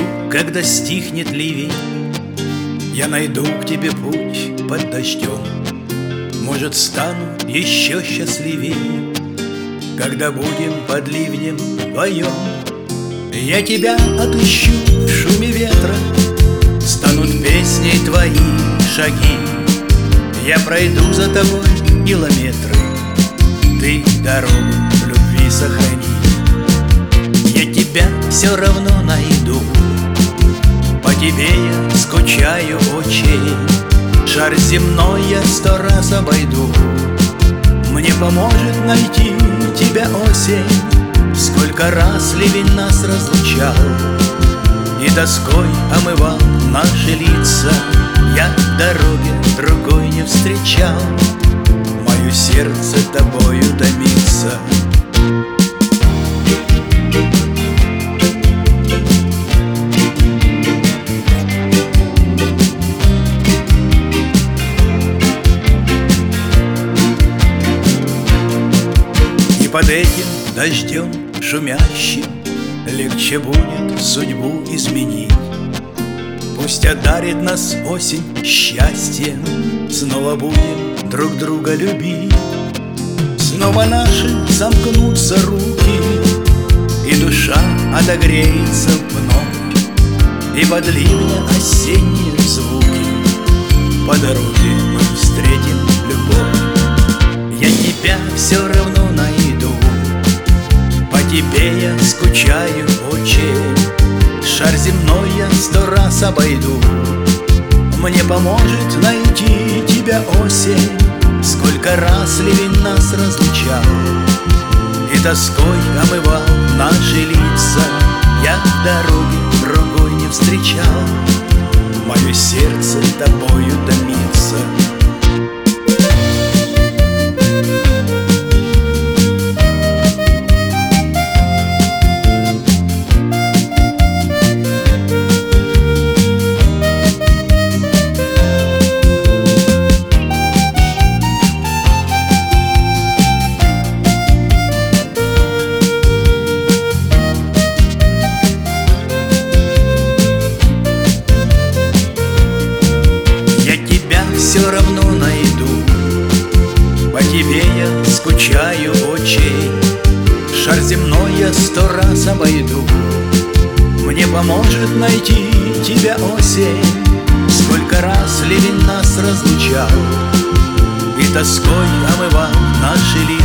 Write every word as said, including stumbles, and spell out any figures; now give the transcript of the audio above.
когда стихнет ливень, я найду к тебе путь под дождем. Может, стану еще счастливее, когда будем под ливнем вдвоем. Я тебя отыщу в шуме ветра, станут песней твои шаги. Я пройду за тобой километры, ты дорогу любви сохрани. Я тебя все равно найду, по тебе я скучаю очень. Шар земной я сто раз обойду, мне поможет найти тебя осень. Сколько раз ливень нас разлучал и тоской омывал наши лица, я в дороге другой не встречал, мое сердце тобою томится. И под этим дождем шумящим легче будет судьбу изменить. Пусть одарит нас осень счастьем, снова будем друг друга любить. Снова наши сомкнутся руки, и душа отогреется вновь, и под ливня осенние звуки по дороге мы встретим любовь. Я тебя все равно найду, по тебе я скучаю очень. Шар земной я сто раз обойду, мне поможет найти тебя осень. Сколько раз ливень нас разлучал и тоской омывал наши лица, я в дороге другой не встречал, мое сердце тобою томится. Все равно найду, по тебе я скучаю очень. Шар земной я сто раз обойду, мне поможет найти тебя осень. Сколько раз ливень нас разлучал и тоской омывал наши лица,